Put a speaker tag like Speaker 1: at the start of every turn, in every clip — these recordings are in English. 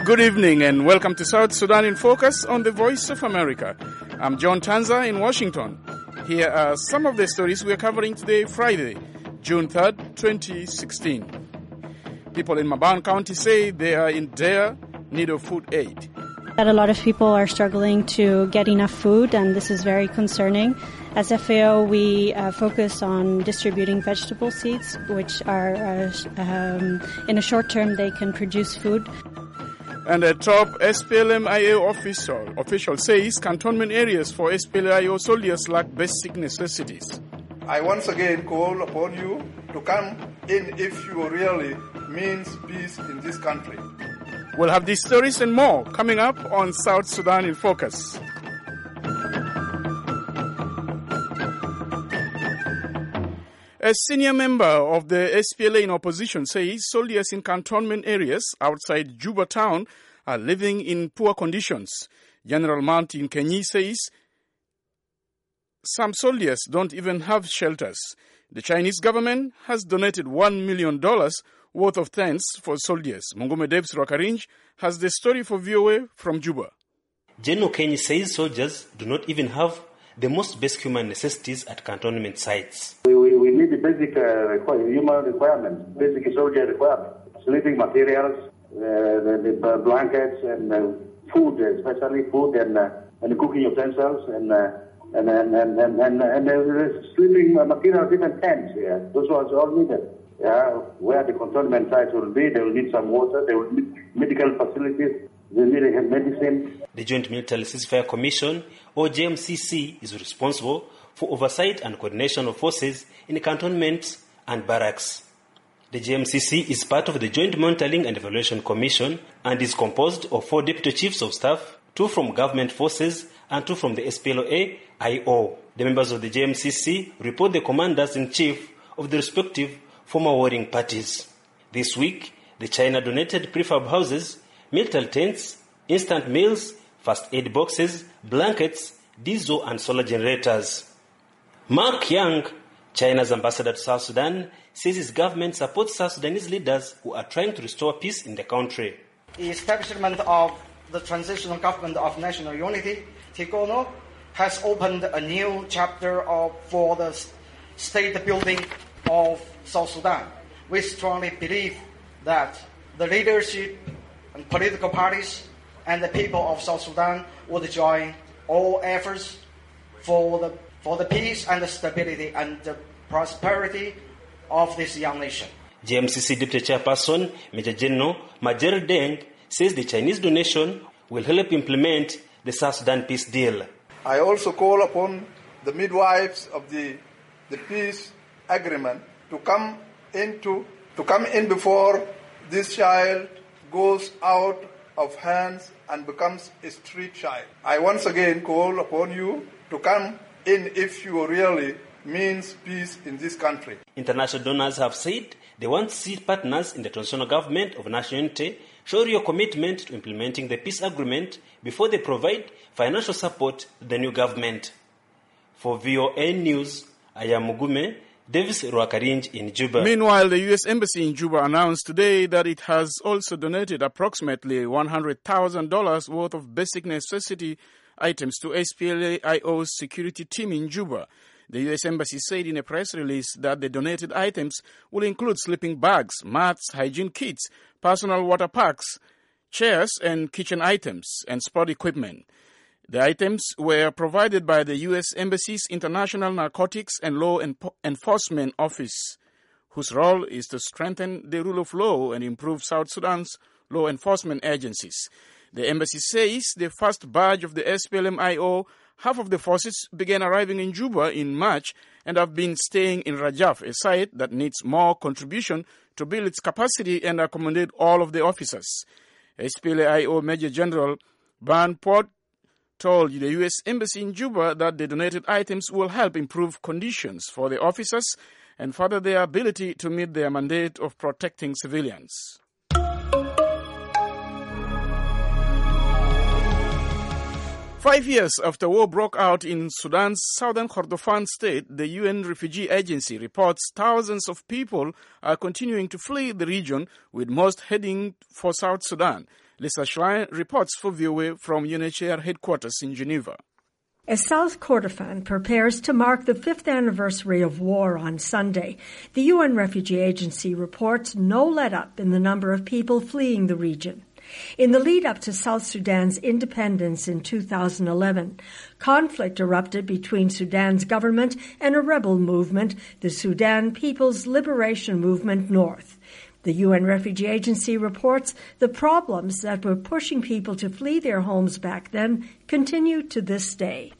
Speaker 1: Good evening and welcome to South Sudan in Focus on the Voice of America. I'm John Tanza in Washington. Here are some of the stories we're covering today, Friday, June 3rd, 2016. People in Maban County say they are in dire need of food aid.
Speaker 2: That a lot of people are struggling to get enough food, and this is very concerning. As FAO, we focus on distributing vegetable seeds, which are, in a short term, they can produce food.
Speaker 1: And a top SPLM-IO official says cantonment areas for SPLM-IO soldiers lack basic necessities.
Speaker 3: I once again call upon you to come in if you really means peace in this country.
Speaker 1: We'll have these stories and more coming up on South Sudan in Focus. A senior member of the SPLA in opposition says soldiers in cantonment areas outside Juba town are living in poor conditions. General Martin Kenyi says some soldiers don't even have shelters. The Chinese government has donated $1 million worth of tents for soldiers. Mungume Debs Rwakarinj has the story for VOA from Juba.
Speaker 4: General Kenyi says soldiers do not even have the most basic human necessities at cantonment sites.
Speaker 5: We need the basic human requirements, basic soldier requirements, sleeping materials, the blankets and food, especially food and cooking utensils and sleeping materials, even tents. Yeah, those ones all needed. Yeah, where the cantonment sites will be, they will need some water, they will need medical facilities, they need medicine.
Speaker 4: The Joint Military Ceasefire Commission, or JMCC, is responsible for oversight and coordination of forces in cantonments and barracks. The JMCC is part of the Joint Monitoring and Evaluation Commission and is composed of 4 deputy chiefs of staff, 2 from government forces and 2 from the SPLA-IO. The members of the JMCC report the commanders-in-chief of the respective former warring parties. This week, the China donated prefab houses, military tents, instant meals, first aid boxes, blankets, diesel and solar generators. Mark Yang, China's ambassador to South Sudan, says his government supports South Sudanese leaders who are trying to restore peace in the country.
Speaker 6: The establishment of the Transitional Government of National Unity, TIGONO, has opened a new chapter for the state building of South Sudan. We strongly believe that the leadership and political parties and the people of South Sudan would join all efforts for the peace and the stability and the prosperity of this young nation.
Speaker 4: JMCC Deputy Chairperson Major General Majer Deng says the Chinese donation will help implement the South Sudan peace deal.
Speaker 3: I also call upon the midwives of the peace agreement to come in before this child goes out of hands and becomes a street child. I once again call upon you to come in if you really means peace in this country.
Speaker 4: International donors have said they want to see partners in the transitional government of national unity show your commitment to implementing the peace agreement before they provide financial support to the new government. For VOA News, I am Mugume Davis Rwakarinj in Juba.
Speaker 1: Meanwhile, the U.S. Embassy in Juba announced today that it has also donated approximately $100,000 worth of basic necessity items to SPLA-IO's security team in Juba. The U.S. Embassy said in a press release that the donated items will include sleeping bags, mats, hygiene kits, personal water packs, chairs and kitchen items, and sport equipment. The items were provided by the U.S. Embassy's International Narcotics and Law Enforcement Office, whose role is to strengthen the rule of law and improve South Sudan's law enforcement agencies. The embassy says the first batch of the SPLM-IO, half of the forces began arriving in Juba in March and have been staying in Rajaf, a site that needs more contribution to build its capacity and accommodate all of the officers. SPLA-IO Major General Ban Port told the U.S. Embassy in Juba that the donated items will help improve conditions for the officers and further their ability to meet their mandate of protecting civilians. 5 years after war broke out in Sudan's southern Kordofan state, the UN Refugee Agency reports thousands of people are continuing to flee the region, with most heading for South Sudan. Lisa Schlein reports for VOA from UNHCR headquarters in Geneva.
Speaker 7: As South Kordofan prepares to mark the 5th anniversary of war on Sunday, the UN Refugee Agency reports no let-up in the number of people fleeing the region. In the lead-up to South Sudan's independence in 2011, conflict erupted between Sudan's government and a rebel movement, the Sudan People's Liberation Movement North. The UN Refugee Agency reports the problems that were pushing people to flee their homes back then continue to this day.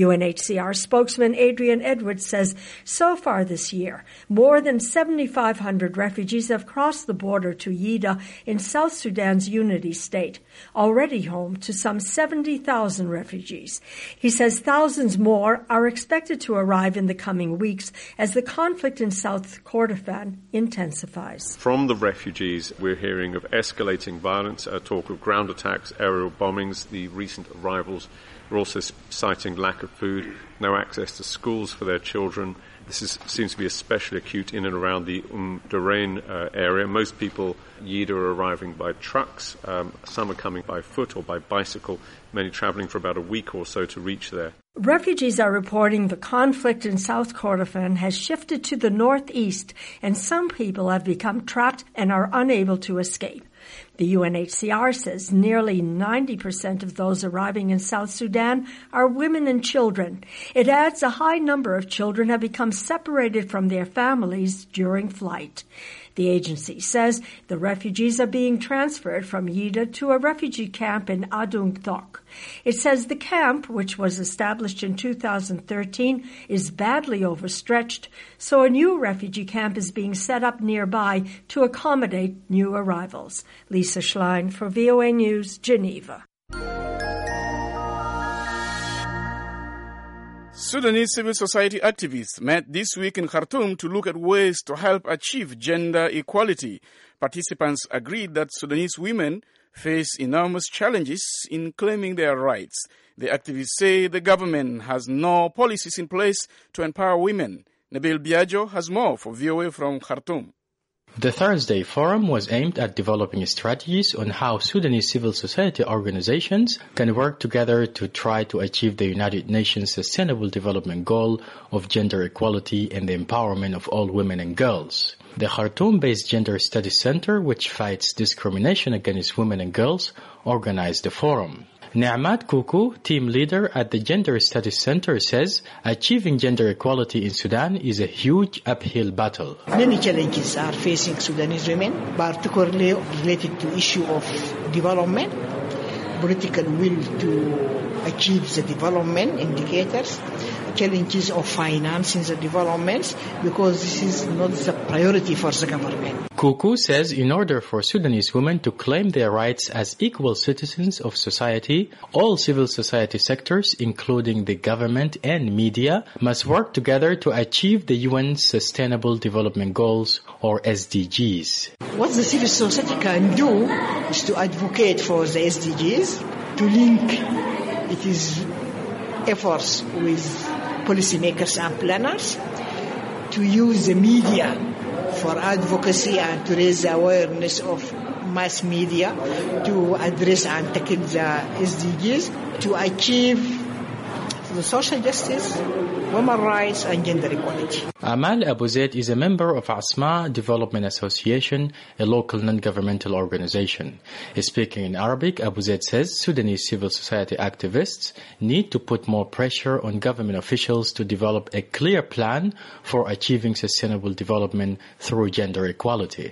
Speaker 7: UNHCR spokesman Adrian Edwards says so far this year, more than 7,500 refugees have crossed the border to Yida in South Sudan's Unity State, already home to some 70,000 refugees. He says thousands more are expected to arrive in the coming weeks as the conflict in South Kordofan intensifies.
Speaker 8: From the refugees, we're hearing of escalating violence, talk of ground attacks, aerial bombings, the recent arrivals. We're also citing lack of food, no access to schools for their children. This seems to be especially acute in and around the Durain area. Most people, Yida, are arriving by trucks. Some are coming by foot or by bicycle, many traveling for about a week or so to reach there.
Speaker 7: Refugees are reporting the conflict in South Kordofan has shifted to the northeast, and some people have become trapped and are unable to escape. The UNHCR says nearly 90% of those arriving in South Sudan are women and children. It adds a high number of children have become separated from their families during flight. The agency says the refugees are being transferred from Yida to a refugee camp in Adung Thok. It says the camp, which was established in 2013, is badly overstretched, so a new refugee camp is being set up nearby to accommodate new arrivals. Lisa Schlein for VOA News, Geneva.
Speaker 1: Sudanese civil society activists met this week in Khartoum to look at ways to help achieve gender equality. Participants agreed that Sudanese women face enormous challenges in claiming their rights. The activists say the government has no policies in place to empower women. Nabil Biagio has more for VOA from Khartoum.
Speaker 9: The Thursday Forum was aimed at developing strategies on how Sudanese civil society organizations can work together to try to achieve the United Nations Sustainable Development Goal of gender equality and the empowerment of all women and girls. The Khartoum-based Gender Studies Center, which fights discrimination against women and girls, organized the forum. Ni'mat Kuku, team leader at the Gender Studies Center, says achieving gender equality in Sudan is a huge uphill battle.
Speaker 10: Many challenges are facing Sudanese women, particularly related to issue of development, political will to achieve the development indicators, challenges of financing the developments, because this is not the priority for the government.
Speaker 9: Kuku says in order for Sudanese women to claim their rights as equal citizens of society, all civil society sectors, including the government and media, must work together to achieve the UN's Sustainable Development Goals, or SDGs.
Speaker 10: What the civil society can do is to advocate for the SDGs, to link its efforts with policymakers and planners, to use the media for advocacy and to raise the awareness of mass media, to address and tackle the SDGs, to achieve the social justice, women's rights and gender equality.
Speaker 9: Amal Abu Zaid is a member of Asma Development Association, a local non-governmental organization. Speaking in Arabic, Abu Zaid says Sudanese civil society activists need to put more pressure on government officials to develop a clear plan for achieving sustainable development through gender equality.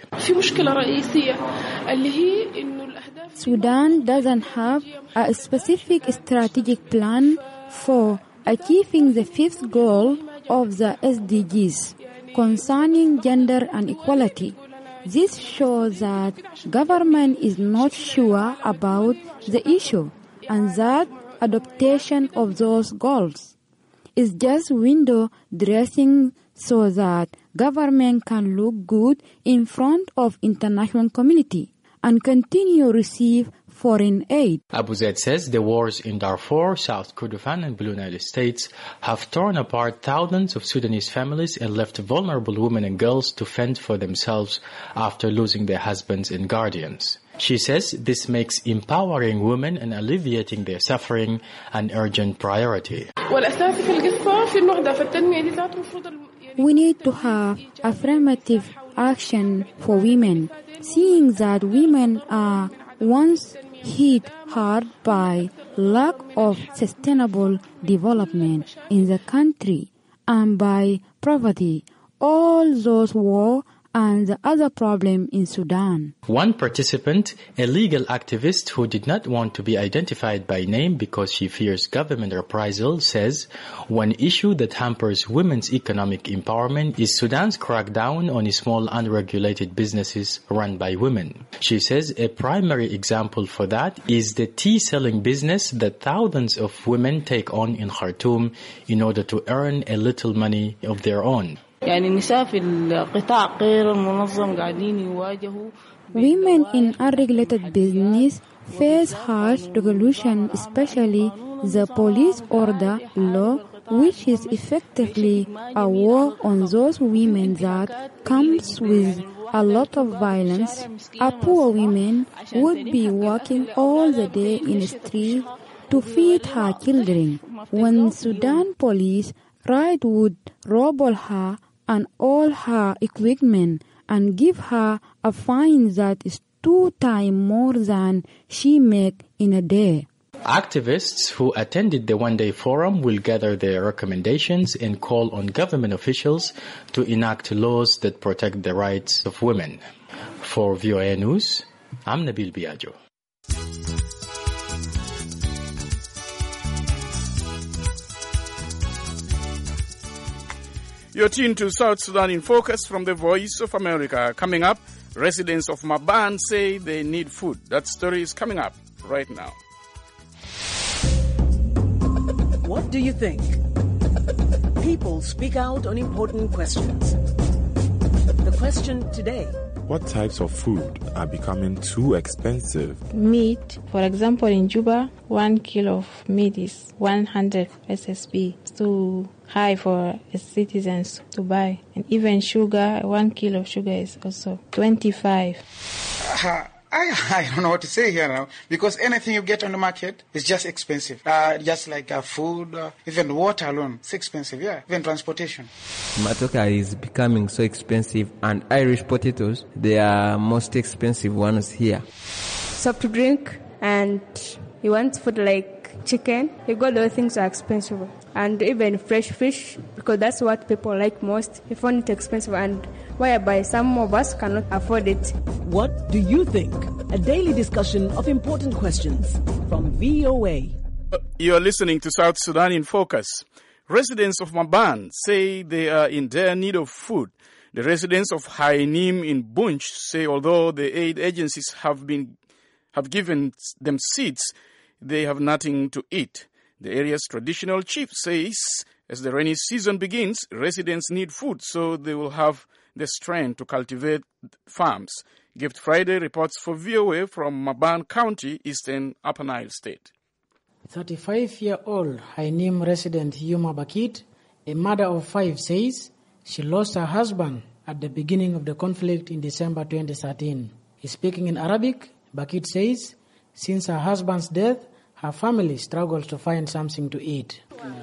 Speaker 11: Sudan doesn't have a specific strategic plan for achieving the fifth goal of the SDGs concerning gender and equality. This shows that government is not sure about the issue and that adoption of those goals is just window dressing so that government can look good in front of international community. and continue receive foreign aid.
Speaker 9: Abu Zaid says the wars in Darfur, South Kordofan and Blue Nile states have torn apart thousands of Sudanese families and left vulnerable women and girls to fend for themselves after losing their husbands and guardians. She says this makes empowering women and alleviating their suffering an urgent priority.
Speaker 11: We need to have affirmative action for women, seeing that women are once hit hard by lack of sustainable development in the country and by poverty, all those war and the other problem in Sudan.
Speaker 9: One participant, a legal activist who did not want to be identified by name because she fears government reprisal, says one issue that hampers women's economic empowerment is Sudan's crackdown on small unregulated businesses run by women. She says a primary example for that is the tea selling business that thousands of women take on in Khartoum in order to earn a little money of their own.
Speaker 11: Women in unregulated business face harsh regulation, especially the police order law, which is effectively a war on those women that comes with a lot of violence. A poor woman would be working all the day in the street to feed her children. When Sudan police riot would rob her and all her equipment and give her a fine that is 2 times more than she make in a day.
Speaker 9: Activists who attended the one-day forum will gather their recommendations and call on government officials to enact laws that protect the rights of women. For VOA News, I'm Nabil Biagio.
Speaker 1: You're tuned to South Sudan in Focus from the Voice of America. Coming up, residents of Maban say they need food. That story is coming up right now.
Speaker 12: What do you think? People speak out on important questions. The question today:
Speaker 13: what types of food are becoming too expensive?
Speaker 14: Meat, for example, in Juba, 1 kilo of meat is 100 SSB. It's too high for citizens to buy. And even sugar, 1 kilo of sugar is also 25.
Speaker 15: I don't know what to say here now, because anything you get on the market is just expensive. Just like food, even water alone, it's expensive, yeah, even transportation.
Speaker 16: Matoka is becoming so expensive, and Irish potatoes, they are most expensive ones here.
Speaker 17: Soft drink, and you want food like chicken, you got those things are expensive. And even fresh fish, because that's what people like most. You find it expensive, and whereby some of us cannot afford it.
Speaker 12: What do you think? A daily discussion of important questions from VOA.
Speaker 1: You are listening to South Sudan in Focus. Residents of Maban say they are in dire need of food. The residents of Hainim in Bunch say although the aid agencies have given them seeds, they have nothing to eat. The area's traditional chief says as the rainy season begins, residents need food so they will have the strength to cultivate farms. Gift Friday reports for VOA from Maban County, Eastern Upper Nile State.
Speaker 18: 35-year-old Hainim resident Yuma Bakit, a mother of 5, says she lost her husband at the beginning of the conflict in December 2013. Speaking in Arabic, Bakit says since her husband's death, her family struggles to find something to eat.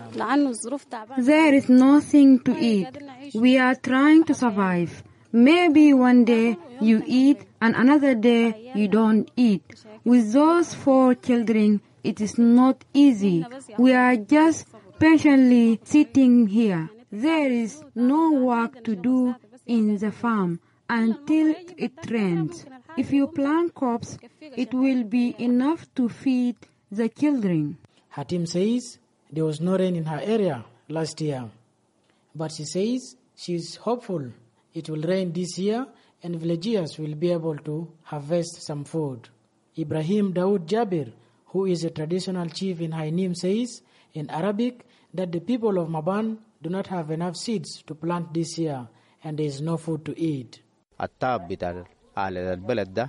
Speaker 11: There is nothing to eat. We are trying to survive. Maybe one day you eat and another day you don't eat. With those 4 children, it is not easy. We are just patiently sitting here. There is no work to do in the farm until it rains. If you plant crops, it will be enough to feed the children.
Speaker 18: Hatim says there was no rain in her area last year, but she says she is hopeful it will rain this year and villagers will be able to harvest some food. Ibrahim Daoud Jabir, who is a traditional chief in Hainim, says in Arabic that the people of Maban do not have enough seeds to plant this year and there is no food to eat.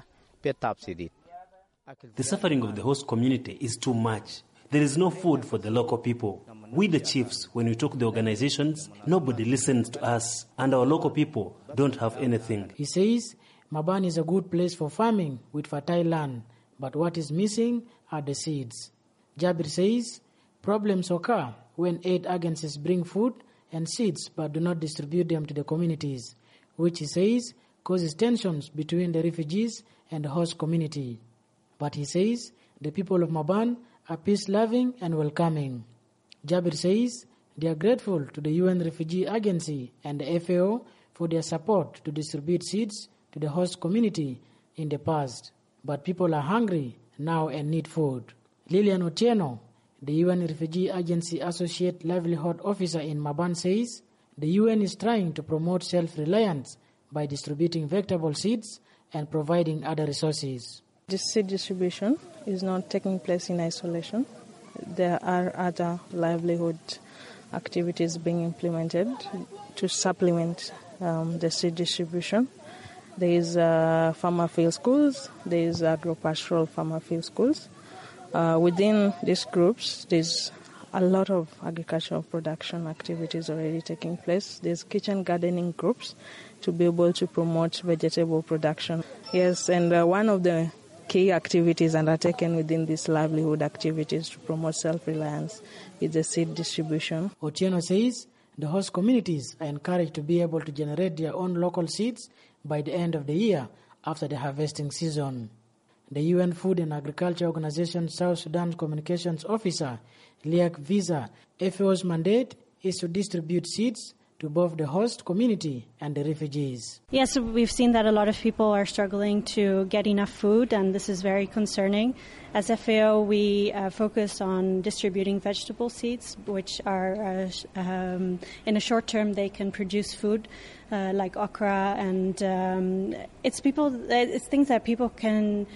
Speaker 4: The suffering of the host community is too much. There is no food for the local people. We, the chiefs, when we talk to the organizations, nobody listens to us, and our local people don't have anything.
Speaker 18: He says Maban is a good place for farming with fertile land, but what is missing are the seeds. Jabir says problems occur when aid agencies bring food and seeds but do not distribute them to the communities, which he says causes tensions between the refugees and the host community. But he says the people of Maban are peace-loving and welcoming. Jabir says they are grateful to the UN Refugee Agency and the FAO for their support to distribute seeds to the host community in the past. But people are hungry now and need food. Lilian Otieno, the UN Refugee Agency Associate Livelihood Officer in Maban, says the UN is trying to promote self-reliance by distributing vegetable seeds and providing other resources.
Speaker 19: This seed distribution is not taking place in isolation. There are other livelihood activities being implemented to supplement the seed distribution. There is farmer field schools, there is agro-pastoral farmer field schools. Within these groups, there's a lot of agricultural production activities already taking place. There's kitchen gardening groups to be able to promote vegetable production. Yes, and one of the key activities undertaken within these livelihood activities to promote self-reliance is the seed distribution.
Speaker 18: Otieno says the host communities are encouraged to be able to generate their own local seeds by the end of the year after the harvesting season. The UN Food and Agriculture Organization South Sudan's Communications Officer, Liak Visa, FAO's mandate is to distribute seeds to both the host community and the refugees.
Speaker 2: Yes, we've seen that a lot of people are struggling to get enough food, and this is very concerning. As FAO, we focus on distributing vegetable seeds, which are, in a short term, they can produce food like okra, and it's things that people can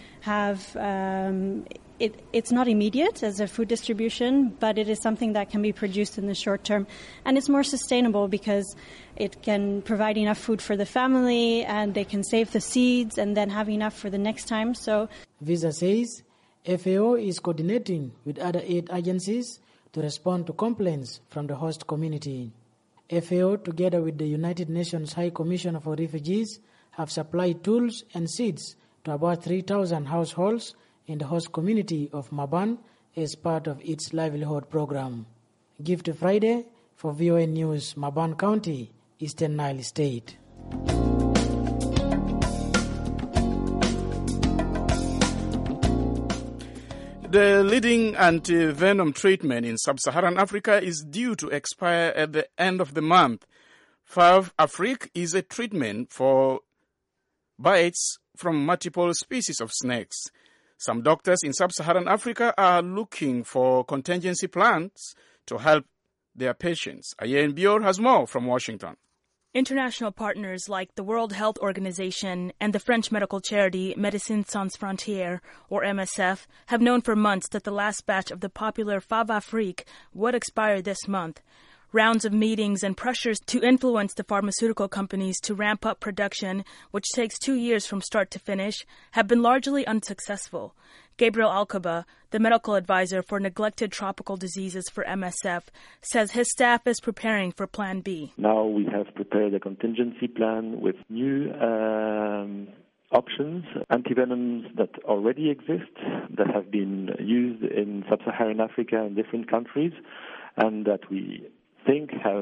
Speaker 2: have. It's not immediate as a food distribution, but it is something that can be produced in the short term. And it's more sustainable because it can provide enough food for the family and they can save the seeds and then have enough for the next time. So
Speaker 18: Visa says FAO is coordinating with other aid agencies to respond to complaints from the host community. FAO, together with the United Nations High Commissioner for Refugees, have supplied tools and seeds to about 3,000 households in the host community of Maban as part of its livelihood program. Gift Friday for VOA News, Maban County, Eastern Nile State.
Speaker 1: The leading anti-venom treatment in sub-Saharan Africa is due to expire at the end of the month. Fav Afrique is a treatment for bites from multiple species of snakes. Some doctors in sub-Saharan Africa are looking for contingency plans to help their patients. Ayen Bior has more from Washington.
Speaker 20: International partners like the World Health Organization and the French medical charity Médecins Sans Frontières, or MSF, have known for months that the last batch of the popular Fav Afrique would expire this month. Rounds of meetings and pressures to influence the pharmaceutical companies to ramp up production, which takes 2 years from start to finish, have been largely unsuccessful. Gabriel Alcaba, the medical advisor for neglected tropical diseases for MSF, says his staff is preparing for Plan B.
Speaker 21: Now we have prepared a contingency plan with new options, antivenoms that already exist, that have been used in sub-Saharan Africa in different countries, and that we think have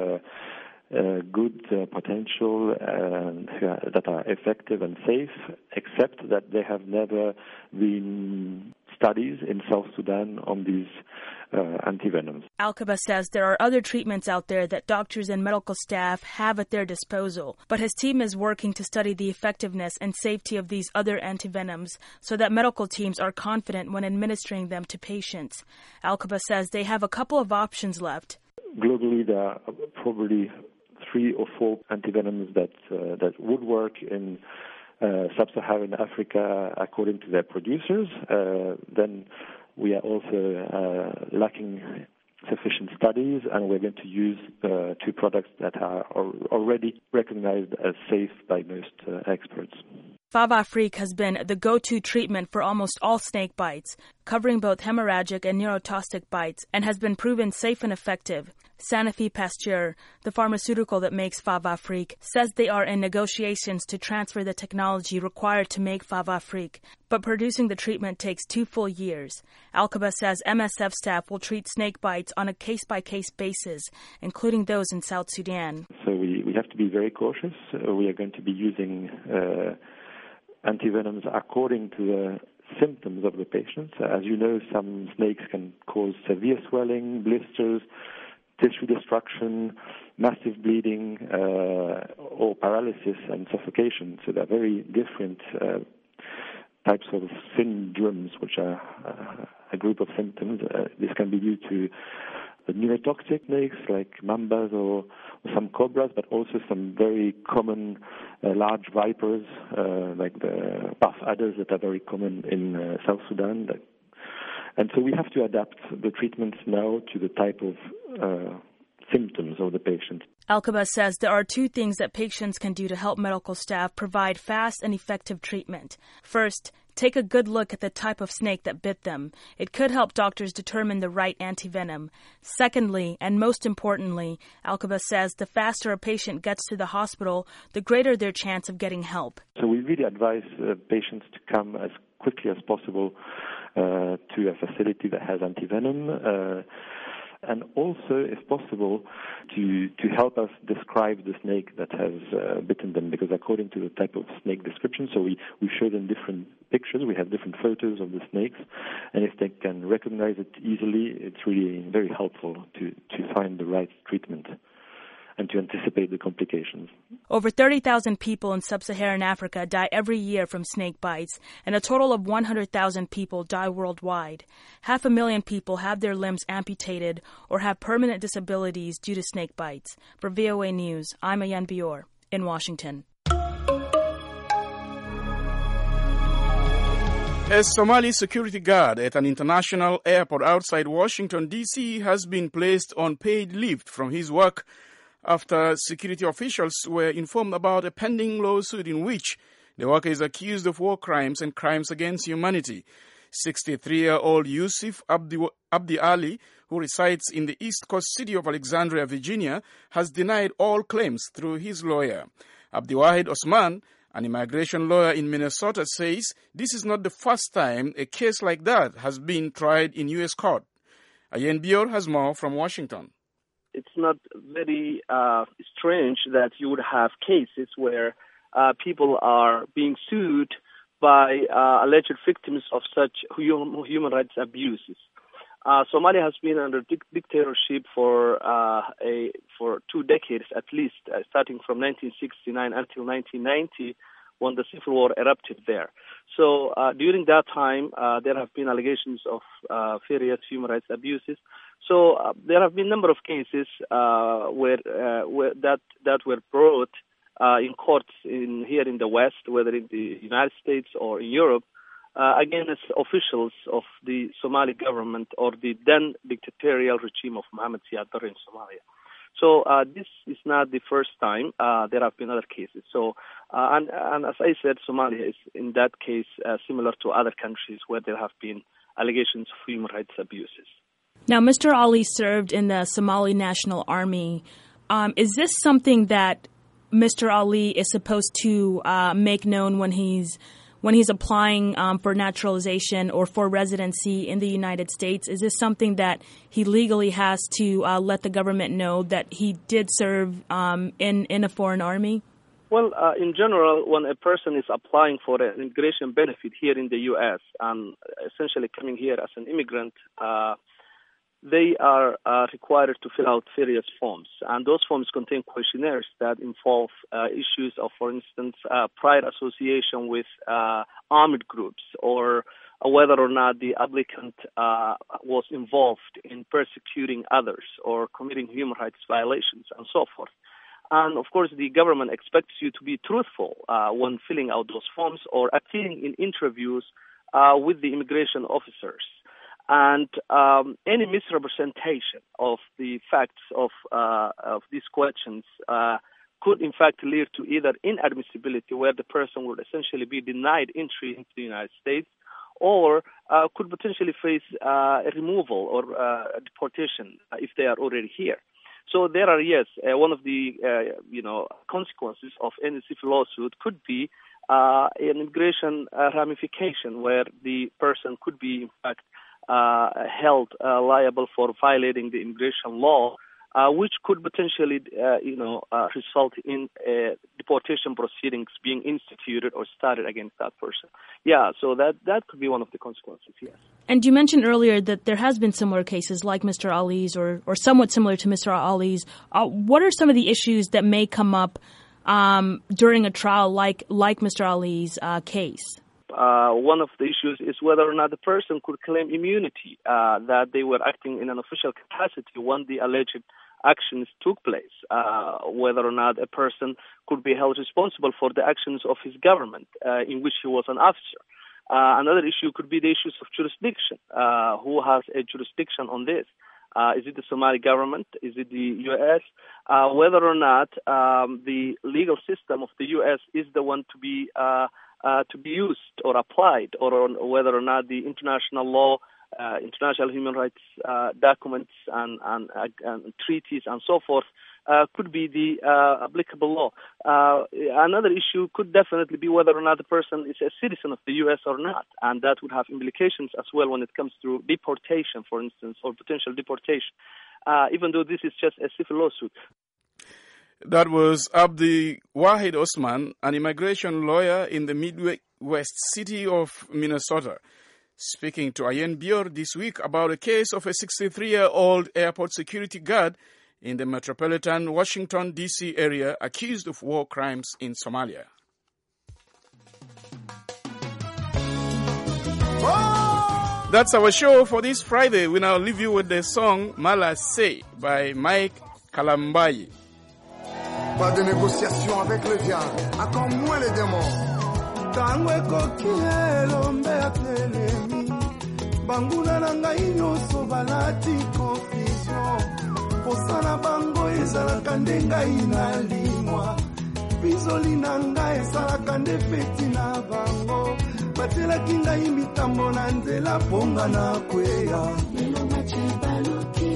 Speaker 21: good potential and that are effective and safe, except that there have never been studies in South Sudan on these antivenoms.
Speaker 20: Alcaba says there are other treatments out there that doctors and medical staff have at their disposal, but his team is working to study the effectiveness and safety of these other antivenoms so that medical teams are confident when administering them to patients. Alcaba says they have a couple of options left.
Speaker 21: Globally, there are probably 3 or 4 antivenoms that would work in sub-Saharan Africa according to their producers. Then we are also lacking sufficient studies, and we're going to use 2 products that are already recognized as safe by most experts.
Speaker 20: Favafreak has been the go-to treatment for almost all snake bites, covering both hemorrhagic and neurotoxic bites, and has been proven safe and effective. Sanofi Pasteur, the pharmaceutical that makes Favafreak, says they are in negotiations to transfer the technology required to make Favafreak, but producing the treatment takes 2 full years. Alkaba says MSF staff will treat snake bites on a case-by-case basis, including those in South Sudan.
Speaker 21: So we have to be very cautious. We are going to be using antivenoms according to the symptoms of the patient. As you know, some snakes can cause severe swelling, blisters, tissue destruction, massive bleeding, or paralysis and suffocation. So they're very different types of syndromes, which are a group of symptoms. This can be due to the neurotoxic snakes like mambas or some cobras, but also some very common large vipers like the puff adders that are very common in South Sudan. And so we have to adapt the treatments now to the type of symptoms of the patient.
Speaker 20: Alkaba says there are 2 things that patients can do to help medical staff provide fast and effective treatment. First, take a good look at the type of snake that bit them. It could help doctors determine the right antivenom. Secondly, and most importantly, Alkaba says the faster a patient gets to the hospital, the greater their chance of getting help.
Speaker 21: So we really advise patients to come as quickly as possible to a facility that has antivenom, and also, if possible, to help us describe the snake that has bitten them, because according to the type of snake description, so we show them different pictures, we have different photos of the snakes, and if they can recognize it easily, it's really very helpful to find the right treatment and to anticipate the complications.
Speaker 20: Over 30,000 people in sub-Saharan Africa die every year from snake bites, and a total of 100,000 people die worldwide. 500,000 people have their limbs amputated or have permanent disabilities due to snake bites. For VOA News, I'm Ayan Bior in Washington.
Speaker 1: A Somali security guard at an international airport outside Washington, D.C. has been placed on paid leave from his work after security officials were informed about a pending lawsuit in which the worker is accused of war crimes and crimes against humanity. 63-year-old Yusuf Abdi Ali, who resides in the East Coast city of Alexandria, Virginia, has denied all claims through his lawyer. Abdiwahid Osman, an immigration lawyer in Minnesota, says this is not the first time a case like that has been tried in U.S. court. Ayen Bior has more from Washington.
Speaker 5: It's not very strange that you would have cases where people are being sued by alleged victims of such human rights abuses. Somalia has been under dictatorship for 2 decades at least, starting from 1969 until 1990, when the civil war erupted there. So during that time, there have been allegations of various human rights abuses. So there have been a number of cases where that were brought in courts here in the West, whether in the United States or in Europe, against officials of the Somali government or the then dictatorial regime of Mohamed Siad Barre in Somalia. So this is not the first time. There have been other cases. So and as I said, Somalia is in that case similar to other countries where there have been allegations of human rights abuses.
Speaker 20: Now, Mr. Ali served in the Somali National Army. Is this something that Mr. Ali is supposed to make known when he's applying for naturalization or for residency in the United States? Is this something that he legally has to let the government know that he did serve in a foreign army?
Speaker 5: Well, in general, when a person is applying for an immigration benefit here in the U.S. and essentially coming here as an immigrant, they are required to fill out various forms. And those forms contain questionnaires that involve issues of, for instance, prior association with armed groups, or whether or not the applicant was involved in persecuting others or committing human rights violations and so forth. And, of course, the government expects you to be truthful when filling out those forms or appearing in interviews with the immigration officers. And any misrepresentation of the facts of these questions could in fact lead to either inadmissibility, where the person would essentially be denied entry into the United States, or could potentially face removal or deportation if they are already here. So there are, yes, one of the consequences of any civil lawsuit could be an immigration ramification, where the person could be in fact held liable for violating the immigration law, which could potentially, result in deportation proceedings being instituted or started against that person. Yeah, so that could be one of the consequences, yes.
Speaker 20: And you mentioned earlier that there has been similar cases like Mr. Ali's or somewhat similar to Mr. Ali's. What are some of the issues that may come up during a trial like Mr. Ali's case?
Speaker 5: One of the issues is whether or not the person could claim immunity, that they were acting in an official capacity when the alleged actions took place, whether or not a person could be held responsible for the actions of his government in which he was an officer. Another issue could be the issues of jurisdiction. Who has a jurisdiction on this? Is it the Somali government? Is it the U.S.? Whether or not the legal system of the U.S. is the one to be used or applied, or whether or not the international law, international human rights documents and treaties and so forth could be the applicable law. Another issue could definitely be whether or not the person is a citizen of the U.S. or not, and that would have implications as well when it comes to deportation, for instance, or potential deportation, even though this is just a civil lawsuit.
Speaker 1: That was Abdi Wahid Osman, an immigration lawyer in the Midwest city of Minnesota, speaking to Ayen Bior this week about a case of a 63-year-old airport security guard in the metropolitan Washington, D.C. area accused of war crimes in Somalia. That's our show for this Friday. We now leave you with the song Mala Say by Mike Kalambayi.
Speaker 6: Pas de négociation avec le diable, encore moins les démons. Tango ekokie lombe atelemi, banguna na ngai nyonso balati confusion. Posana bango ezalaka nde ngai nalimwa, bizoli na ngai ezalaka nde feti na bango. Batelaki ngai mitambo na nzela ponga na kweya. Lelo mache baluki,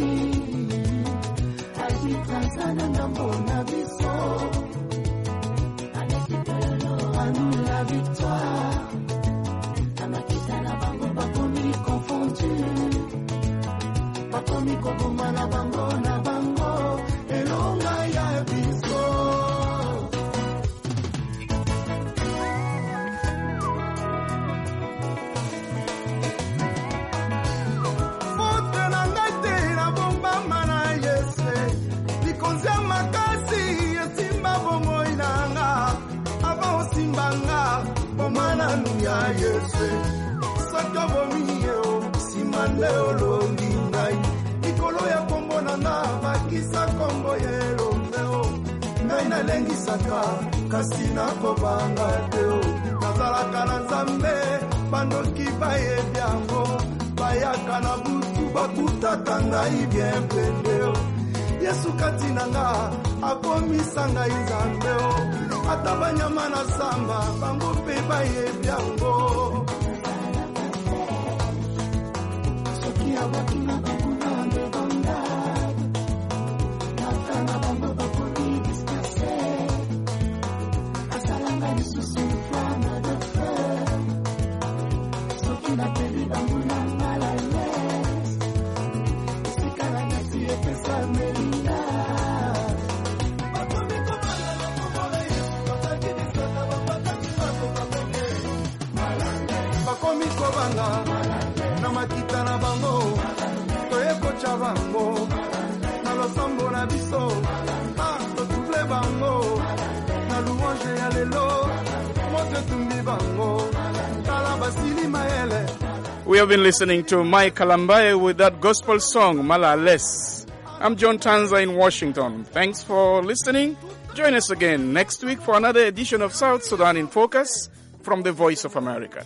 Speaker 6: azitazana na mbona biso. La victoire, la maquita la bango, bakomi confondu, bakomi koboma na bango, elonga ya biso. Fote na ngate na bomba mana yese, likonzia makasi esimba bomo inanga. Simbanga, omana nuya yese. Saka bomio, simande olongingai. Ikolo ya kombo na bakisa kombo yelo meo. Ngai na lengi saka, kasina kobanga teo. Kazalaka na nzambe, bando kibaye biango. Bayaka na butu bakutaka ngai bien pendeo. Yesu katinanga, akomisa ngai nzambeo. Atabanyama na samba, bango pe baye biango. Soki abaki na bakuna ande banda, nakana bango bakoni disperse. Asalanga lisusu flama de feu. Soki na peli bango na malales. Sikala ngati epesa melinga. Na makita na bango, toyeko cha bango, na losambo na biso, totuble bango, na louange ya lelo, mote tumbi bango, tala basili maele.
Speaker 1: We have been listening to Mike Kalambaye with that gospel song, Mala Les. I'm John Tanza in Washington. Thanks for listening. Join us again next week for another edition of South Sudan in Focus from the Voice of America.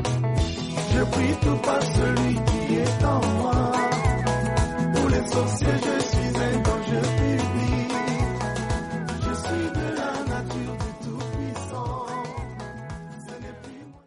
Speaker 6: Je prie tout par celui qui est en moi, pour les sorciers.